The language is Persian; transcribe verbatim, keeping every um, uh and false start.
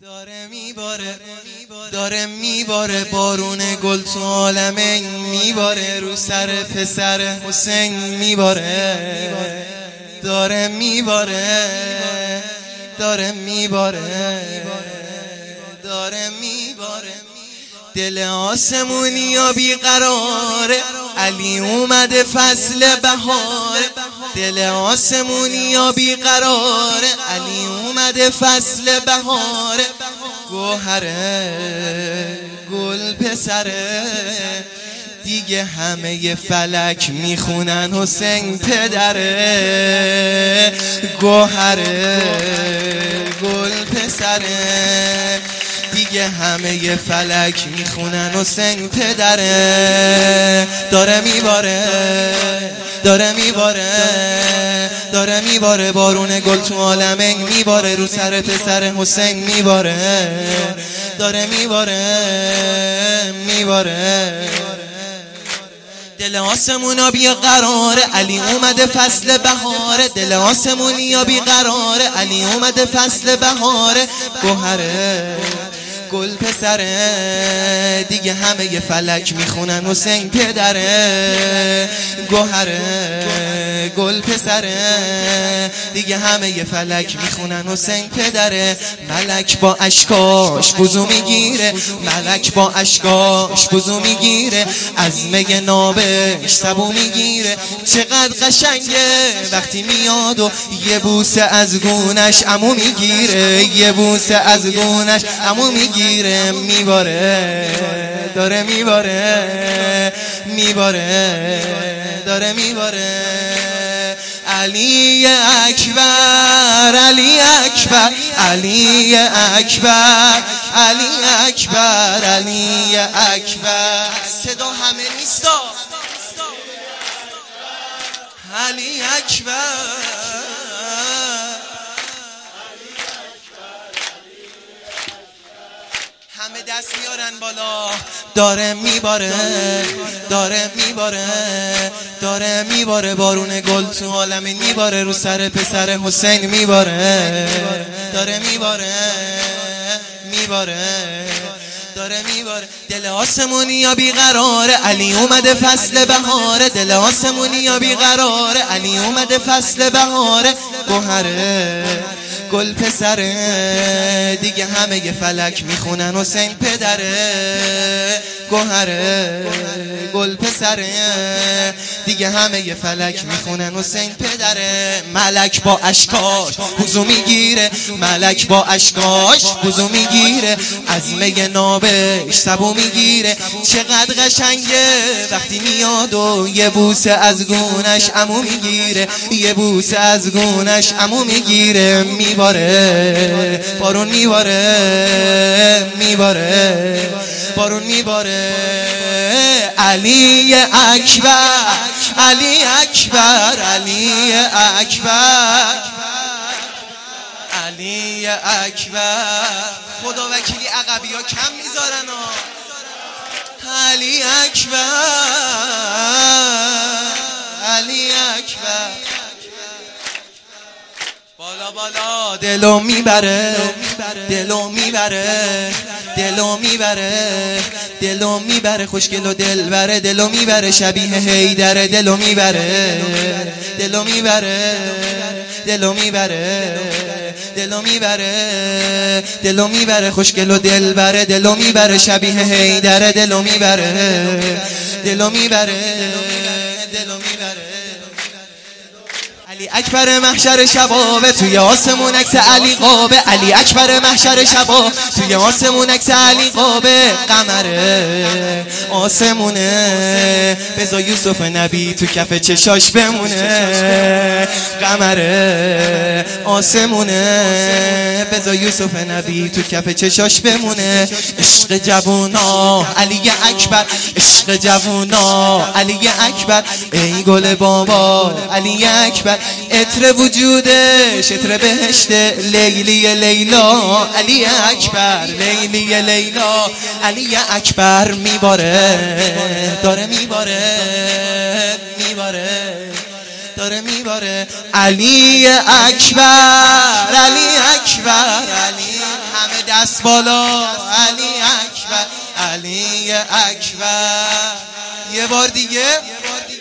داره میباره داره میباره بارون گل تو عالمه میباره رو سر پسر حسین میباره داره میباره داره میباره داره میباره دل آسمونیا بیقراره علی اومده فصل بهاره دل آسمونیا بیقراره علی اومده فصل بهاره گوهره گل پسره دیگه همه فلک میخونن حسین پدره گوهره گل پسره دیگه همه فلک میخونن حسین پدره داره میباره داره میباره داره میباره بارون گل تو عالمه میباره رو سر پسر حسین میباره داره میباره میباره دل آسمونا بیقراره علی اومده فصل بهاره دل آسمونیا بیقراره علی اومده فصل بهاره گوهره گل پسره دیگه همه ی فلک میخونن حسین پدره گوهره گل پسره دیگه همه ی فلک میخونن حسین پدره ملک با اشکاش وضو میگیره ملک با اشکاش وضو میگیره از می نابش سبو میگیره چقدر قشنگه وقتی میاد و یه بوسه از گونش عمو میگیره یه بوسه از گونش عمو میگیره میباره داره میباره میباره داره میباره علی اکبر علی اکبر علی اکبر علی اکبر علی اکبر صدا همه نیستا علی اکبر همه دست میارن بالا داره میباره داره میباره داره میباره بارون گل تو عالمه میباره رو سر پسر حسین میباره داره میباره میباره داره میباره دل آسمونیا بیقراره علی اومده فصل بهاره دل آسمونیا بیقراره علی اومده فصل بهاره گوهره گل پسره دیگه همه ی فلک میخونن حسین پدره گوهره گل پسره دیگه همه ی فلک میخونن حسین پدره ملک با اشکاش وضو میگیره ملک با اشکاش وضو میگیره از می نابش سبو میگیره چقدر قشنگه وقتی میاد و یه بوسه از گونش عمو میگیره یه بوسه از گونش عمو میگیره میباره بارون میباره میباره بارون میباره علی اکبر علی اکبر علی اکبر علی اکبر خدا وکیلی عقبی ها کم میذارن ها علی اکبر علی اکبر بالا بالا دلو میبره دلو میبره دلو میبره دلو میبره خوشگل و دلبره دلو میبره شبیه حیدره دلو میبره دلو میبره دلو میبره دلو میبره دلو میبره خوشگل و دلبره دلو میبره شبیه حیدره دلو میبره دلو میبره دلو میبره علی اکبر محشر شبابه توی آسمون عکس علی قابه علی اکبر محشر شبا توی آسمون عکس علی قابه قمره آسمونه بذار یوسف نبی تو کف چشاش بمونه قمره آسمونه بذار یوسف نبی تو کف چشاش بمونه عشق جوونا علی اکبر عشق جوونا علی اکبر ای گل بابا علی اکبر عطر وجودش عطر بهشت لیلی لیلا علی اکبر لیلی لیلا علی اکبر میباره داره میباره میباره داره میباره علی اکبر علی اکبر علی همه دست بالا علی اکبر علی اکبر. یه بار دیگه